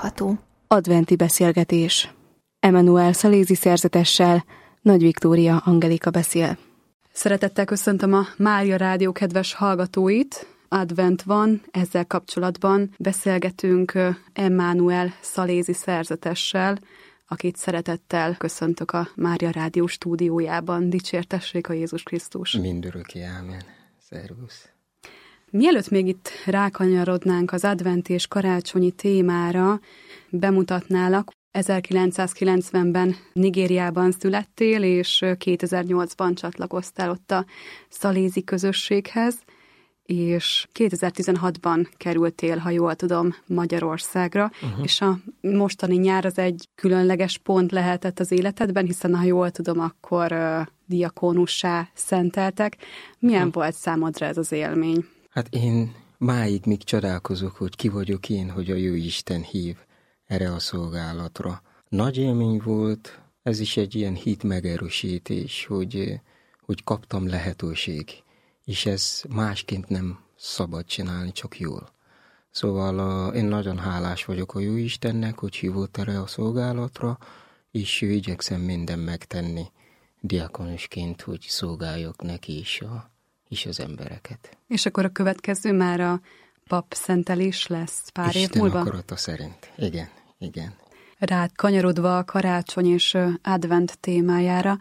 hallható. Adventi beszélgetés. Emmanuel Szalézi szerzetessel Nagy Viktória Angelika beszél. Szeretettel köszöntöm a Mária Rádió kedves hallgatóit. Advent van, ezzel kapcsolatban beszélgetünk Emmanuel Szalézi szerzetessel, akit szeretettel köszöntök a Mária Rádió stúdiójában. Dicsértessék a Jézus Krisztus! Mindörökké, ámen. Szervusz! Mielőtt még itt rákanyarodnánk az adventi és karácsonyi témára, bemutatnálak. 1990-ben Nigériában születtél, és 2008-ban csatlakoztál ott a szalézi közösséghez, és 2016-ban kerültél, ha jól tudom, Magyarországra, és a mostani nyár az egy különleges pont lehetett az életedben, hiszen ha jól tudom, akkor diakónussá szenteltek. Milyen volt számodra ez az élmény? Hát én máig még csodálkozok, hogy ki vagyok én, hogy a jó Isten hív erre a szolgálatra. Nagy élmény volt, ez is egy ilyen hit megerősítés, hogy kaptam lehetőség, és ez másként nem szabad csinálni, csak jól. Szóval én nagyon hálás vagyok a jó Istennek, hogy hívott erre a szolgálatra, és igyekszem minden megtenni diakonusként, hogy szolgáljak neki is az embereket. És akkor a következő már a pap szentelés lesz pár év múlva? Isten akarata szerint. Igen. Rád kanyarodva a karácsony és advent témájára,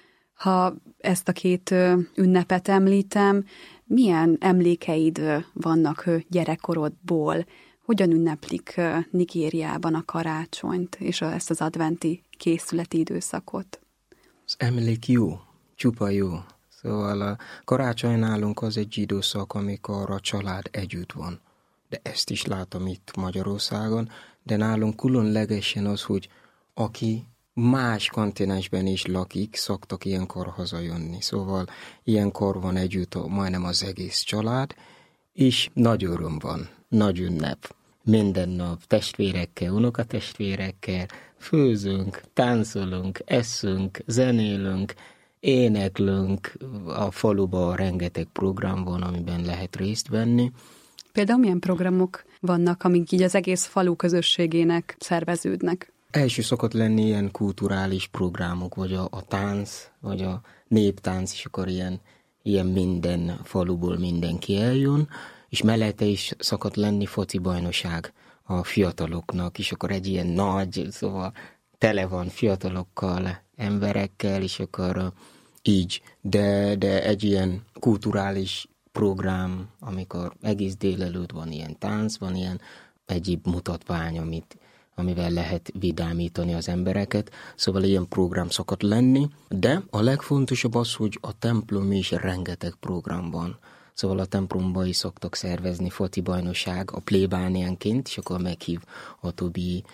ha ezt a két ünnepet említem, milyen emlékeid vannak gyerekkorodból? Hogyan ünneplik Nigériában a karácsonyt és ezt az adventi készületi időszakot? Az emlék jó, csupa jó. Szóval a karácsony nálunk az egy időszak, amikor a család együtt van. De ezt is látom itt Magyarországon, de nálunk különlegesen az, hogy aki más kontinensben is lakik, szoktak ilyenkor hazajönni. Szóval ilyenkor van együtt majdnem az egész család, és nagy öröm van, nagy ünnep. Minden nap testvérekkel, unokatestvérekkel főzünk, táncolunk, eszünk, zenélünk, éneklünk. A faluban rengeteg program van, amiben lehet részt venni. Például milyen programok vannak, amik így az egész falu közösségének szerveződnek? Első szokott lenni ilyen kulturális programok, vagy a tánc, vagy a néptánc, és akkor ilyen minden faluból mindenki eljön, és mellette is szokott lenni foci bajnokság a fiataloknak, és akkor egy ilyen nagy, szóval tele van fiatalokkal, emberekkel, és akkor így, de egy ilyen kulturális program, amikor egész délelőtt van ilyen tánc, van ilyen egyéb mutatvány, amivel lehet vidámítani az embereket, szóval ilyen program szokott lenni, de a legfontosabb az, hogy a templom is rengeteg program van. Szóval a templomban is szoktak szervezni foci bajnokság a plébániánként, és akkor meghív a többi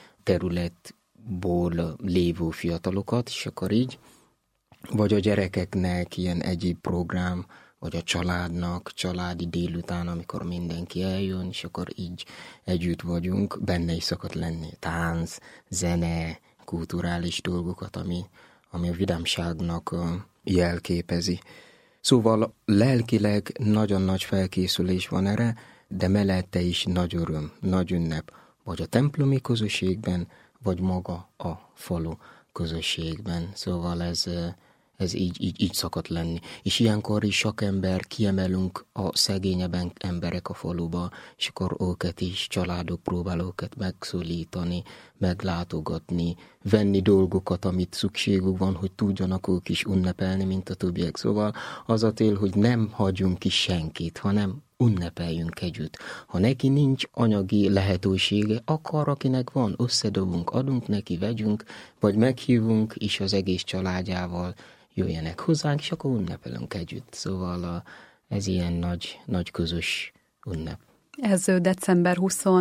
területból lévő fiatalokat, és akkor így, vagy a gyerekeknek ilyen egyéb program, vagy a családnak, családi délután, amikor mindenki eljön, és akkor így együtt vagyunk, benne is szokott lenni tánc, zene, kulturális dolgokat, ami a vidámságnak jelképezi. Szóval lelkileg nagyon nagy felkészülés van erre, de mellette is nagy öröm, nagy ünnep, vagy a templomi közösségben, vagy maga a falu közösségben. Szóval ez így szokott lenni. És ilyenkor is sok ember kiemelünk a szegényebb emberek a faluba, és akkor őket is, családok próbál őket megszólítani, meglátogatni, venni dolgokat, amit szükségük van, hogy tudjanak ők is ünnepelni, mint a többiek. Szóval az a tél, hogy nem hagyjunk ki senkit, hanem ünnepeljünk együtt. Ha neki nincs anyagi lehetősége, akkor akinek van, összedobunk, adunk neki, vegyünk, vagy meghívunk, és az egész családjával jöjjenek hozzánk, és akkor ünnepelünk együtt. Szóval ez ilyen nagy közös ünnep. Ez december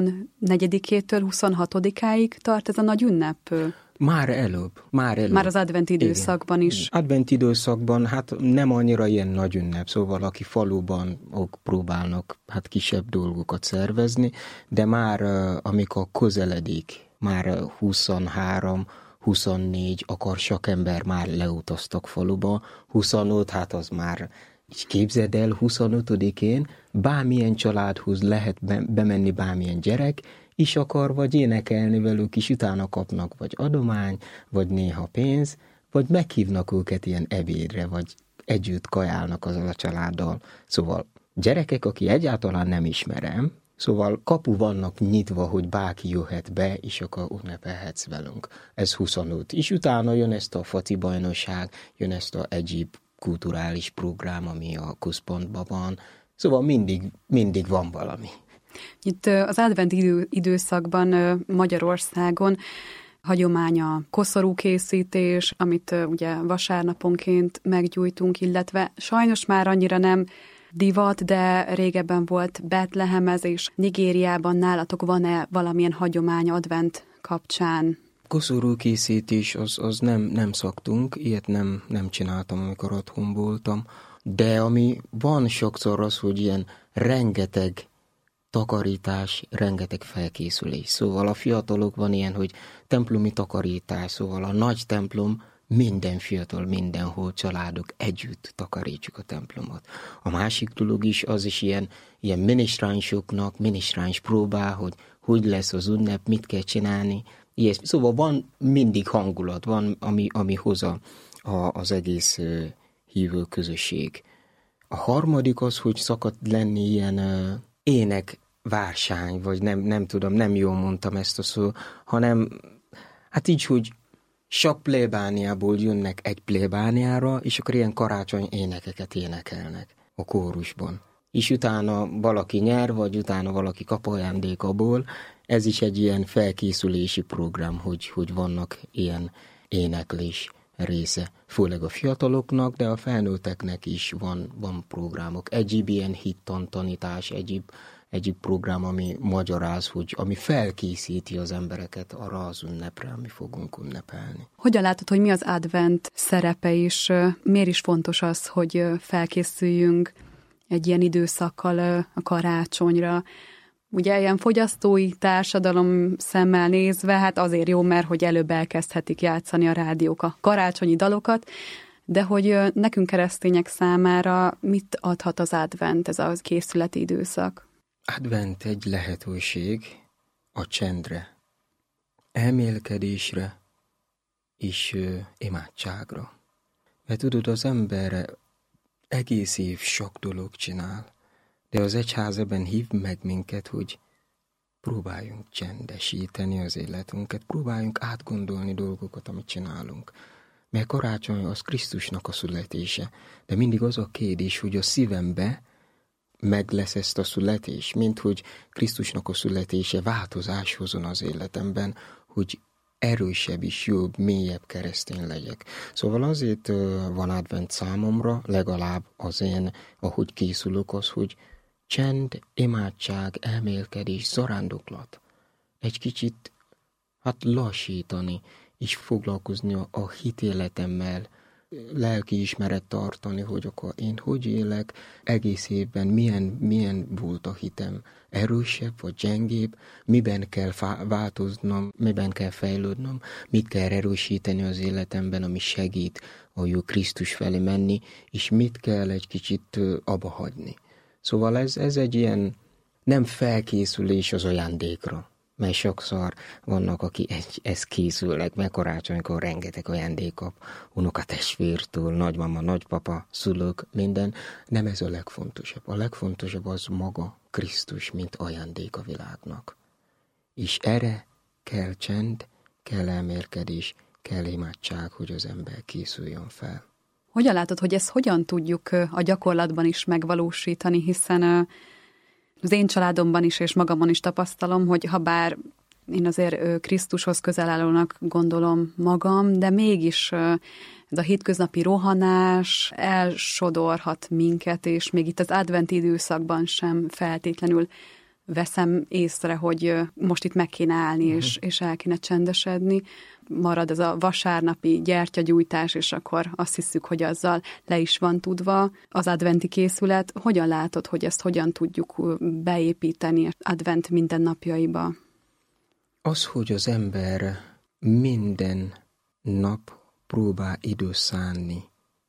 24-től 26-áig tart ez a nagy ünnep? Már előbb. Már az advent időszakban is. Advent időszakban hát nem annyira ilyen nagy ünnep, szóval aki faluban próbálnak kisebb dolgokat szervezni, de már amikor közeledik, már 23, 24, akkor sok ember már leutaztak faluba, 25, hát az már, így képzeld el, 25-én bármilyen családhoz lehet bemenni bármilyen gyerek, is akar, vagy énekelni velük is, utána kapnak vagy adomány, vagy néha pénz, vagy meghívnak őket ilyen ebédre, vagy együtt kajálnak azzal a családdal. Szóval gyerekek, aki egyáltalán nem ismerem, szóval kapu vannak nyitva, hogy bárki jöhet be, és akkor ünnepelhetsz velünk. Ez 25. És utána jön ezt a foci bajnokság, jön ezt a egyéb kulturális program, ami a központban van. Szóval mindig van valami. Itt az advent időszakban Magyarországon hagyomány a koszorúkészítés, amit ugye vasárnaponként meggyújtunk, illetve sajnos már annyira nem divat, de régebben volt betlehemezés. Nigériában nálatok van-e valamilyen hagyomány advent kapcsán? Koszorúkészítés az nem szoktunk, ilyet nem csináltam, amikor otthon voltam, de ami van sokszor az, hogy ilyen rengeteg takarítás, rengeteg felkészülés. Szóval a fiatalok van ilyen, hogy templomi takarítás, szóval a nagy templom, minden fiatal, mindenhol családok együtt takarítsuk a templomot. A másik dolog is, az is ilyen minisztránsoknak, minisztráns próbál, hogy lesz az ünnep, mit kell csinálni. Ilyesmi. Szóval van mindig hangulat, van, ami hozza az egész hívő közösség. A harmadik az, hogy szokott lenni ilyen énekvársány, vagy nem tudom, nem jól mondtam ezt a szó, hanem hát így, hogy sok plébániából jönnek egy plébániára, és akkor ilyen karácsony énekeket énekelnek a kórusban. És utána valaki nyer, vagy utána valaki kap ajándékból. Ez is egy ilyen felkészülési program, hogy vannak ilyen éneklés része. Főleg a fiataloknak, de a felnőtteknek is van programok. Egyéb ilyen hittantanítás, egyéb program, ami magyaráz, ami felkészíti az embereket arra az ünnepre, ami fogunk ünnepelni. Hogyan látod, hogy mi az advent szerepe, és miért is fontos az, hogy felkészüljünk egy ilyen időszakkal a karácsonyra? Ugye ilyen fogyasztói társadalom szemmel nézve, hát azért jó, mert hogy előbb elkezdhetik játszani a rádiók a karácsonyi dalokat, de hogy nekünk keresztények számára mit adhat az advent, ez a készületi időszak? Advent egy lehetőség a csendre, elmélkedésre és imádságra. Mert tudod, az ember egész év sok dolog csinál, de az egyház ebben hív meg minket, hogy próbáljunk csendesíteni az életünket, próbáljunk átgondolni dolgokat, amit csinálunk. Mert karácsony az Krisztusnak a születése, de mindig az a kérdés, hogy a szívembe meg lesz ezt a születés, mint hogy Krisztusnak a születése változás hozzon az életemben, hogy erősebb is, jobb, mélyebb keresztény legyek. Szóval azért van advent számomra, legalább az én, ahogy készülök, az, hogy csend, imádság, elmélkedés, zarándoklat. Egy kicsit lassítani, és foglalkozni a hitéletemmel, lelkiismeret tartani, hogy akkor én hogy élek, egész évben milyen volt a hitem, erősebb vagy gyengébb, miben kell változnom, miben kell fejlődnöm, mit kell erősíteni az életemben, ami segít a jó Krisztus felé menni, és mit kell egy kicsit abba hagyni. Szóval ez egy ilyen nem felkészülés az ajándékra, mert sokszor vannak, akik ezt készülnek, mert karácsonykor rengeteg ajándék kap, unokatestvértől, nagymama, nagypapa, szülők, minden. Nem ez a legfontosabb. A legfontosabb az maga Krisztus, mint ajándék a világnak. És erre kell csend, kell elmélkedés, kell imádság, hogy az ember készüljön fel. Hogyan látod, hogy ezt hogyan tudjuk a gyakorlatban is megvalósítani, hiszen az én családomban is és magamon is tapasztalom, hogy ha bár én azért Krisztushoz közel állónak gondolom magam, de mégis ez a hétköznapi rohanás elsodorhat minket, és még itt az advent időszakban sem feltétlenül veszem észre, hogy most itt meg kéne állni, és el kéne csendesedni. Marad ez a vasárnapi gyertyagyújtás, és akkor azt hiszük, hogy azzal le is van tudva az adventi készület. Hogyan látod, hogy ezt hogyan tudjuk beépíteni advent mindennapjaiba? Az, hogy az ember minden nap próbál időt szánni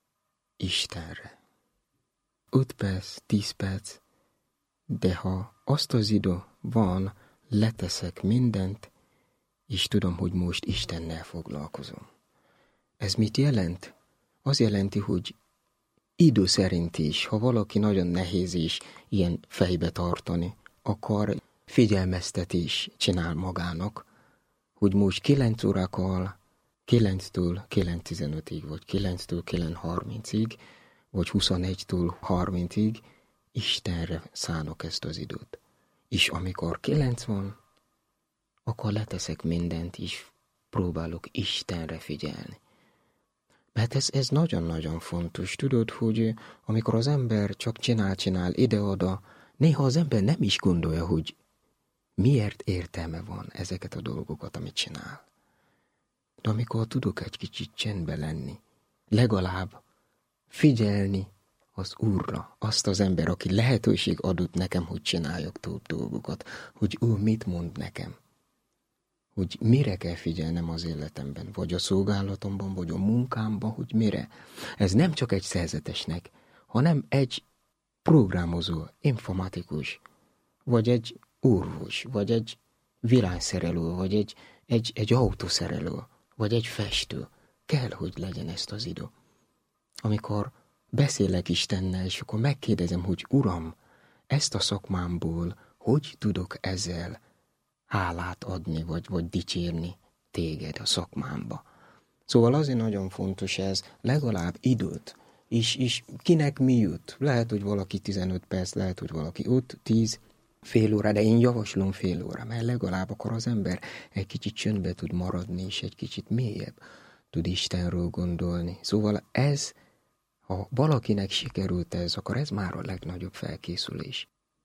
Istenre. 5 perc, 10 perc, de ha azt az idő van, leteszek mindent, és tudom, hogy most Istennel foglalkozom. Ez mit jelent? Az jelenti, hogy idő szerint is, ha valaki nagyon nehéz is ilyen fejbe tartani, akkor figyelmeztetés csinál magának, hogy most 9 órakor, 9-től 9:15-ig, vagy 9-től 9:30-ig, vagy 21-től 30-ig Istenre szánok ezt az időt. És amikor 9 van, akkor leteszek mindent, és próbálok Istenre figyelni. Mert ez nagyon-nagyon fontos. Tudod, hogy amikor az ember csak csinál ide-oda, néha az ember nem is gondolja, hogy miért értelme van ezeket a dolgokat, amit csinál. De amikor tudok egy kicsit csendben lenni, legalább figyelni az Úrra, azt az ember, aki lehetőség adott nekem, hogy csináljak több dolgokat, hogy ő mit mond nekem, hogy mire kell figyelnem az életemben, vagy a szolgálatomban, vagy a munkámban, hogy mire. Ez nem csak egy szerzetesnek, hanem egy programozó, informatikus, vagy egy orvos, vagy egy villanyszerelő, vagy egy autószerelő, vagy egy festő. Kell, hogy legyen ezt az idő. Amikor beszélek Istennel, és akkor megkérdezem, hogy Uram, ezt a szakmámból hogy tudok ezzel hálát adni, vagy dicsérni téged a szakmámba. Szóval azért nagyon fontos ez, legalább időt, és kinek mi jut. Lehet, hogy valaki 15 perc, lehet, hogy valaki 5-10, fél óra, de én javaslom fél óra, mert legalább akkor az ember egy kicsit csöndbe tud maradni, és egy kicsit mélyebb tud Istenről gondolni. Szóval ez, ha valakinek sikerült ez, akkor ez már a legnagyobb felkészülés.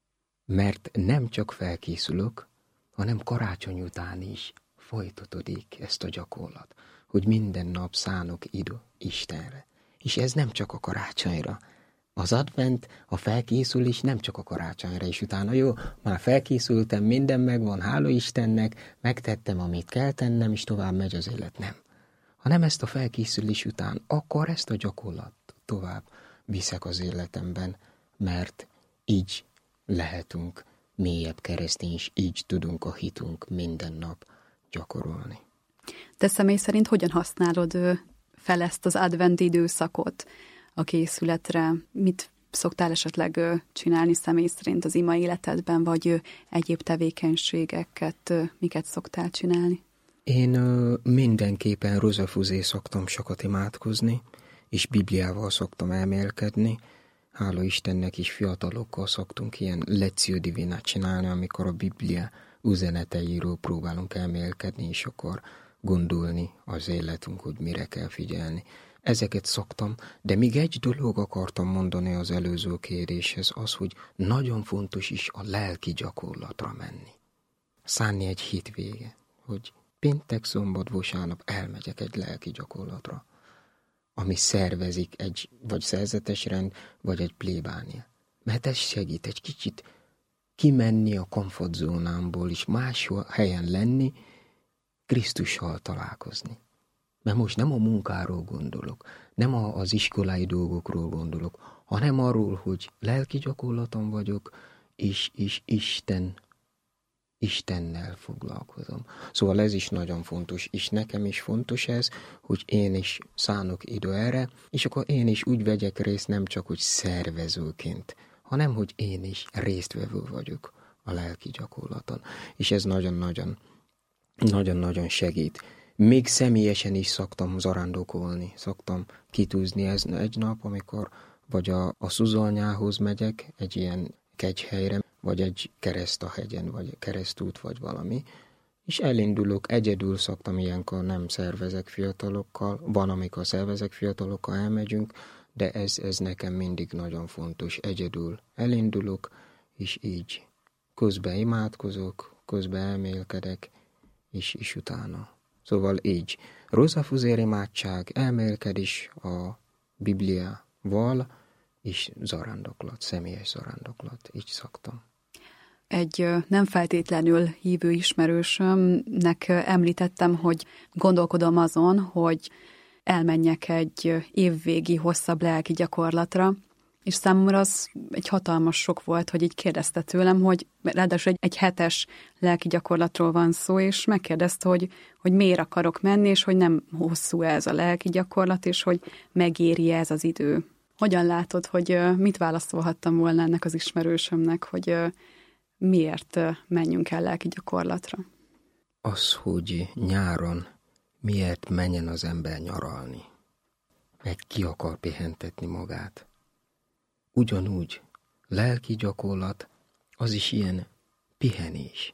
Mert nem csak felkészülök, hanem karácsony után is folytatódik ezt a gyakorlat, hogy minden nap szánok idő Istenre. És ez nem csak a karácsonyra. Az advent, a felkészülés nem csak a karácsonyra, és utána jó, már felkészültem, minden megvan, hála Istennek, megtettem, amit kell tennem, és tovább megy az élet. Nem. Hanem ezt a felkészülés után, akkor ezt a gyakorlat tovább viszek az életemben, mert így lehetünk mélyebb keresztény, és így tudunk a hitünk minden nap gyakorolni. Te személy szerint hogyan használod fel ezt az advent időszakot a készületre? Mit szoktál esetleg csinálni személy szerint az ima életedben, vagy egyéb tevékenységeket, miket szoktál csinálni? Én mindenképpen rozafuzé szoktam sokat imádkozni, és Bibliával szoktam elmélkedni. Hála Istennek is fiatalokkal szoktunk ilyen lezione divina csinálni, amikor a Biblia üzeneteiről próbálunk elmélkedni, és akkor gondolni az életünk, hogy mire kell figyelni. Ezeket szoktam, de még egy dolog akartam mondani az előző kérdéshez, az, hogy nagyon fontos is a lelki gyakorlatra menni. Szánni egy hétvége, hogy péntek, szombat, vasárnap elmegyek egy lelki gyakorlatra, ami szervezik egy vagy szerzetes rend, vagy egy plébánia. Mert ez segít egy kicsit kimenni a komfortzónámból, és más helyen lenni, Krisztussal találkozni. Mert most nem a munkáról gondolok, nem az iskolai dolgokról gondolok, hanem arról, hogy lelki gyakorlaton vagyok, és Istennel foglalkozom. Szóval ez is nagyon fontos, és nekem is fontos ez, hogy én is szánok idő erre, és akkor én is úgy vegyek részt, nem csak, hogy szervezőként, hanem, hogy én is résztvevő vagyok a lelki gyakorlaton. És ez nagyon-nagyon segít. Még személyesen is szoktam zarándokolni, szoktam kitűzni egy nap, amikor vagy a Szuzalnyához megyek, egy ilyen kegyhelyre, vagy egy kereszt a hegyen, vagy keresztút, vagy valami, és elindulok, egyedül szoktam ilyenkor, nem szervezek fiatalokkal, van, amikor szervezek fiatalokkal, elmegyünk, de ez nekem mindig nagyon fontos, egyedül elindulok, és így közben imádkozok, közben elmélkedek, és utána. Szóval így, rozafuzér imádság, elmélkedés a Bibliával, és zarándoklat, személyes zarándoklat, így szoktam. Egy nem feltétlenül hívő ismerősömnek említettem, hogy gondolkodom azon, hogy elmenjek egy évvégi hosszabb lelki gyakorlatra, És számomra az egy hatalmas sok volt, hogy így kérdezte tőlem, hogy ráadásul egy hetes lelki gyakorlatról van szó, és megkérdezte, hogy miért akarok menni, és hogy nem hosszú ez a lelki gyakorlat, és hogy megéri ez az idő. Hogyan látod, hogy mit válaszolhattam volna ennek az ismerősömnek, hogy miért menjünk el lelki gyakorlatra? Az, hogy nyáron miért menjen az ember nyaralni, meg ki akar pihentetni magát. Ugyanúgy lelki gyakorlat, az is ilyen pihenés.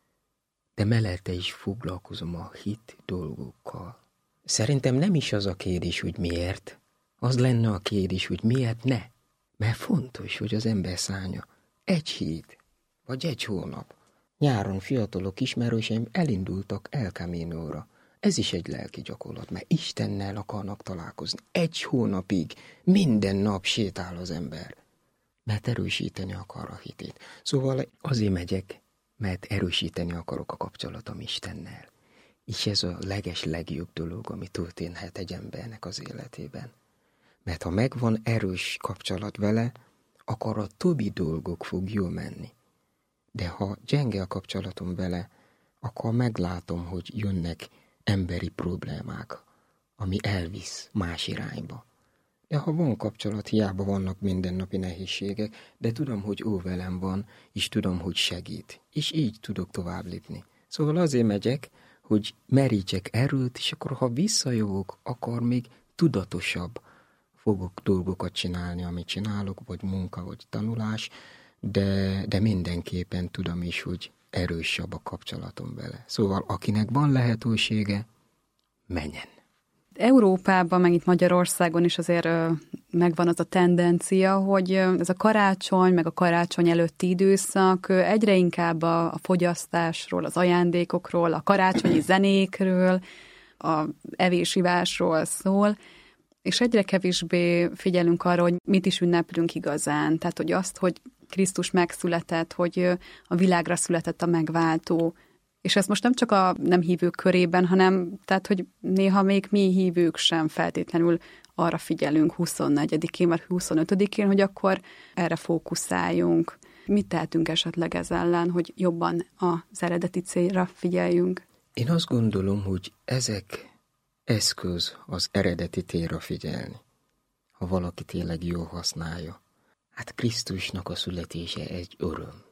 De mellette is foglalkozom a hit dolgokkal. Szerintem nem is az a kérdés, hogy miért, az lenne a kérdés, hogy miért ne. Mert fontos, hogy az ember szánja egy hét, vagy egy hónap. Nyáron fiatalok ismerőseim elindultak El Camino-ra. Ez is egy lelki gyakorlat, mert Istennel akarnak találkozni. Egy hónapig, minden nap sétál az ember, mert erősíteni akar a hitét. Szóval azért megyek, mert erősíteni akarok a kapcsolatom Istennel. És ez a legjobb dolog, ami történhet egy embernek az életében. Mert ha megvan erős kapcsolat vele, akkor a többi dolgok fog jól menni. De ha gyenge a kapcsolatom vele, akkor meglátom, hogy jönnek emberi problémák, ami elvisz más irányba. De ha van kapcsolat, hiába vannak mindennapi nehézségek, de tudom, hogy ő velem van, és tudom, hogy segít, és így tudok tovább lépni. Szóval azért megyek, hogy merítsek erőt, és akkor ha visszajövök, akkor még tudatosabb fogok dolgokat csinálni, amit csinálok, vagy munka, vagy tanulás, de mindenképpen tudom is, hogy erősebb a kapcsolatom vele. Szóval akinek van lehetősége, menjen. Európában, meg itt Magyarországon is azért megvan az a tendencia, hogy ez a karácsony, meg a karácsony előtti időszak egyre inkább a fogyasztásról, az ajándékokról, a karácsonyi zenékről, a evés-ivásról szól, és egyre kevésbé figyelünk arra, hogy mit is ünneplünk igazán. Tehát, hogy azt, hogy Krisztus megszületett, hogy a világra született a megváltó. És ez most nem csak a nem hívők körében, hanem tehát, hogy néha még mi hívők sem feltétlenül arra figyelünk 24-én vagy 25-én, hogy akkor erre fókuszáljunk. Mit tehetünk esetleg ez ellen, hogy jobban az eredeti célra figyeljünk? Én azt gondolom, hogy ezek eszköz az eredeti célra figyelni, ha valaki tényleg jól használja. Hát Krisztusnak a születése egy öröm.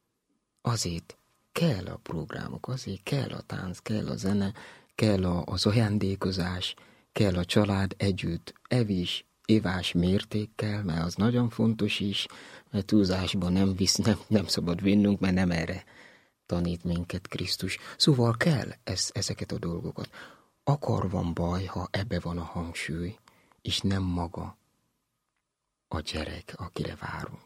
Azért kell a programok, azért kell a tánc, kell a zene, kell az ajándékozás, kell a család együtt evés, ivás mértékkel, mert az nagyon fontos is, mert túlzásban nem szabad vinnünk, mert nem erre tanít minket Krisztus. Szóval kell ezeket a dolgokat. Akkor van baj, ha ebbe van a hangsúly, és nem maga a gyerek, akire várunk.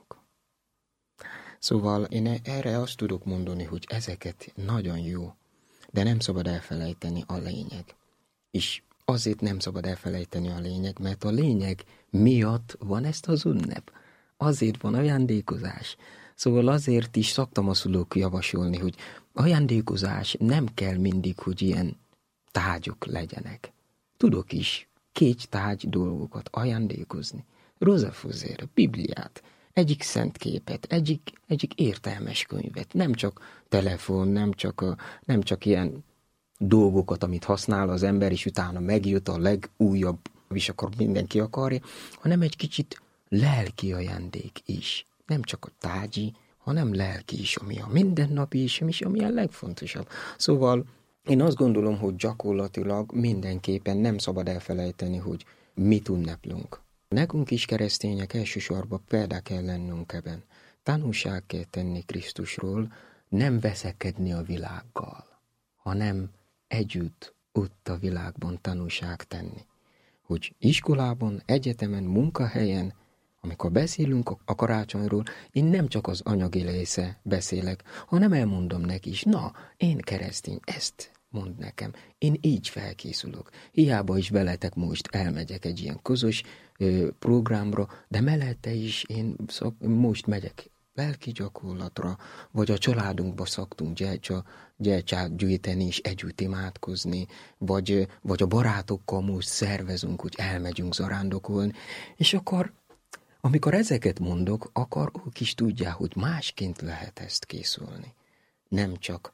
Szóval én erre azt tudok mondani, hogy ezeket nagyon jó, de nem szabad elfelejteni a lényeg. És azért nem szabad elfelejteni a lényeg, mert a lényeg miatt van ezt az ünnep. Azért van ajándékozás. Szóval azért is szoktam a szülők javasolni, hogy ajándékozás nem kell mindig, hogy ilyen tárgyok legyenek. Tudok is 2 tárgy dolgokat ajándékozni. Rózsafűzér, Bibliát, egyik szent képet, egyik értelmes könyvet, nem csak telefon, nem csak ilyen dolgokat, amit használ az ember, és utána megjött a legújabb, és akkor mindenki akarja, hanem egy kicsit lelki ajándék is. Nem csak a tárgyi, hanem lelki is, ami a mindennapi is, és ami a legfontosabb. Szóval én azt gondolom, hogy gyakorlatilag mindenképpen nem szabad elfelejteni, hogy mit ünneplünk. Nekünk is keresztények elsősorban példák kell lennünk ebben. Tanúság kell tenni Krisztusról, nem veszekedni a világgal, hanem együtt ott a világban tanúság tenni. Hogy iskolában, egyetemen, munkahelyen, amikor beszélünk a karácsonyról, én nem csak az anyagi része beszélek, hanem elmondom neki is, na, én keresztény, ezt mond nekem, én így felkészülök. Hiába is veletek most elmegyek egy ilyen közös programra, de mellette is én most megyek lelki gyakorlatra, vagy a családunkba szoktunk gyertyát gyűjteni és együtt imádkozni, vagy a barátokkal most szervezünk, hogy elmegyünk zarándokolni, és akkor amikor ezeket mondok, akkor ők is tudják, hogy másként lehet ezt készülni. Nem csak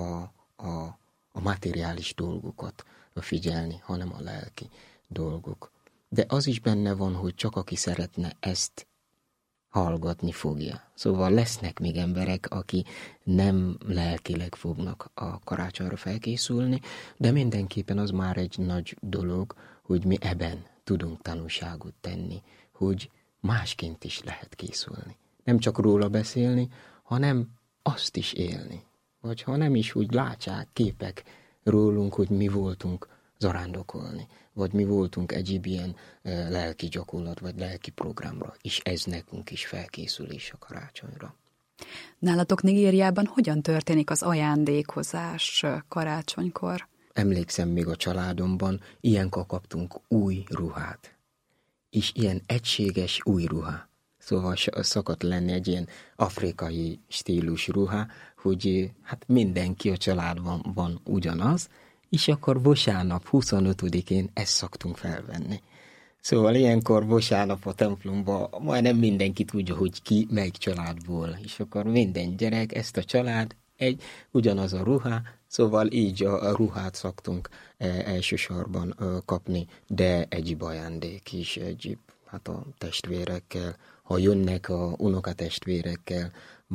a materiális dolgokat figyelni, hanem a lelki dolgok. De az is benne van, hogy csak aki szeretne ezt hallgatni fogja. Szóval lesznek még emberek, aki nem lelkileg fognak a karácsonyra felkészülni, de mindenképpen az már egy nagy dolog, hogy mi ebben tudunk tanúságot tenni, hogy másként is lehet készülni. Nem csak róla beszélni, hanem azt is élni. Vagy ha nem is úgy látják képek rólunk, hogy mi voltunk zarándokolni, vagy mi voltunk egyéb ilyen lelki gyakorlat, vagy lelki programra, és ez nekünk is felkészülés a karácsonyra. Nálatok Nigériában hogyan történik az ajándékozás karácsonykor? Emlékszem, még a családomban ilyenkor kaptunk új ruhát, és ilyen egységes új ruha. Szóval szokott lenni egy ilyen afrikai stílus ruha, hogy hát mindenki a családban van ugyanaz, és akkor vasárnap 25-én ezt szoktunk felvenni. Szóval ilyenkor vasárnap a templomban majdnem mindenki tudja, hogy ki melyik családból, és akkor minden gyerek, ezt a család, ugyanaz a ruha, szóval így a ruhát szoktunk elsősorban kapni, de egyéb ajándék is, egyéb, hát a testvérekkel, ha jönnek a unokatestvérekkel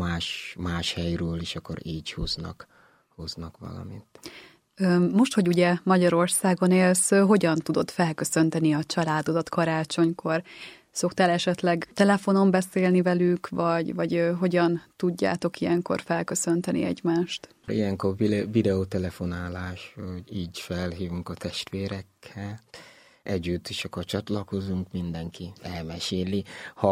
más helyről, és akkor így hoznak valamit. Most, hogy ugye Magyarországon élsz, hogyan tudod felköszönteni a családodat karácsonykor? Szoktál esetleg telefonon beszélni velük, vagy hogyan tudjátok ilyenkor felköszönteni egymást? Ilyenkor videótelefonálás, hogy így felhívunk a testvérekkel. Együtt is akkor csatlakozunk, mindenki elmeséli.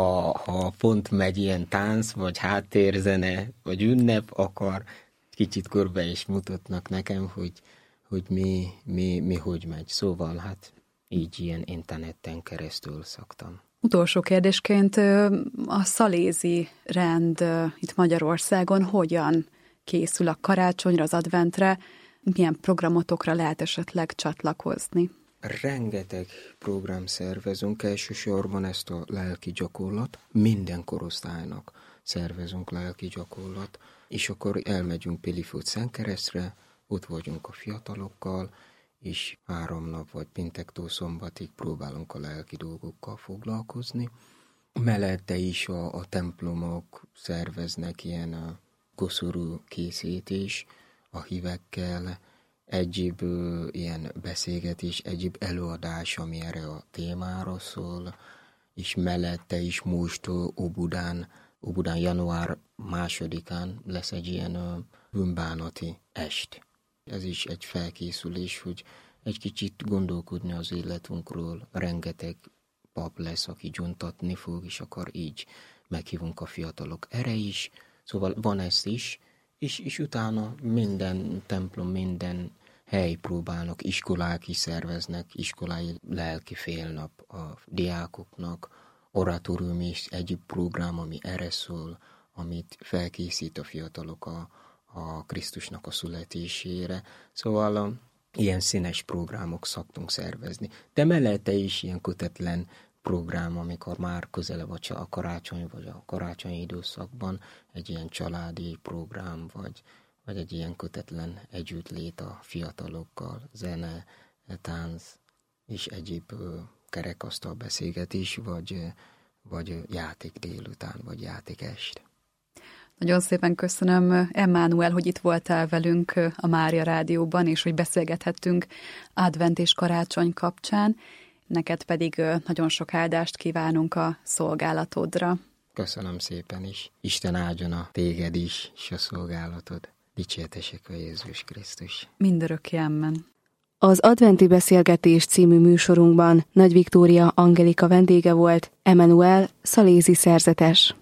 Ha pont megy ilyen tánc, vagy háttérzene, vagy ünnep, akkor kicsit körbe is mutatnak nekem, hogy mi hogy megy. Szóval hát így ilyen interneten keresztül szoktam. Utolsó kérdésként a szalézi rend itt Magyarországon hogyan készül a karácsonyra, az adventre? Milyen programotokra lehet esetleg csatlakozni? Rengeteg program szervezünk, elsősorban ezt a lelki gyakorlat, minden korosztálynak szervezünk lelki gyakorlat, és akkor elmegyünk Piliföld-Szentkeresztre, ott vagyunk a fiatalokkal, és 3 nap vagy péntektől szombatig próbálunk a lelki dolgokkal foglalkozni. Mellette is a templomok szerveznek ilyen a koszorú készítés a hívekkel, egyéb ilyen beszélgetés, egyéb előadás, ami erre a témára szól, és mellette is most Óbudán január 2-án lesz egy ilyen bűnbánati est. Ez is egy felkészülés, hogy egy kicsit gondolkodni az életünkről. Rengeteg pap lesz, aki gyóntatni fog, és akkor így meghívunk a fiatalok erre is. Szóval van ez is, és utána minden templom, minden hely próbálnak, iskolák is szerveznek, iskolai lelki félnap a diákoknak, oratórium és egyéb program, ami erre szól, amit felkészít a fiatalok a Krisztusnak a születésére. Szóval ilyen színes programok szoktunk szervezni. De mellette is ilyen kötetlen program, amikor már közelebb a karácsony, vagy a karácsonyi időszakban egy ilyen családi program, vagy egy ilyen kötetlen együttlét a fiatalokkal, zene, tánc és egyéb kerekasztal beszélgetés, vagy játék délután, vagy játék est. Nagyon szépen köszönöm, Emmanuel, hogy itt voltál velünk a Mária Rádióban, és hogy beszélgethettünk advent és karácsony kapcsán. Neked pedig nagyon sok áldást kívánunk a szolgálatodra. Köszönöm szépen is. Isten áldjon a téged is, és a szolgálatod. Dicsértessék a Jézus Krisztus. Mindörökké amen. Az Adventi Beszélgetés című műsorunkban Nagy Viktória Angelika vendége volt, Emmanuel szalézi szerzetes.